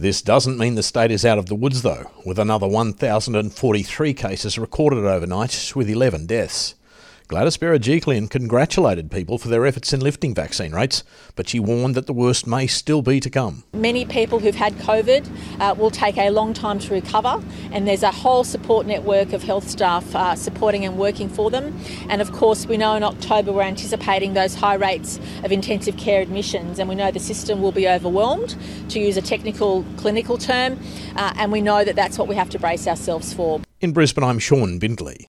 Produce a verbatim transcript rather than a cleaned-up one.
This doesn't mean the state is out of the woods though, with another one thousand forty-three cases recorded overnight with eleven deaths. Gladys Berejiklian congratulated people for their efforts in lifting vaccine rates, but she warned that the worst may still be to come. Many people who've had COVID uh, will take a long time to recover, and there's a whole support network of health staff uh, supporting and working for them. And of course, we know in October we're anticipating those high rates of intensive care admissions, and we know the system will be overwhelmed, to use a technical clinical term, uh, and we know that that's what we have to brace ourselves for. In Brisbane, I'm Sean Bindley.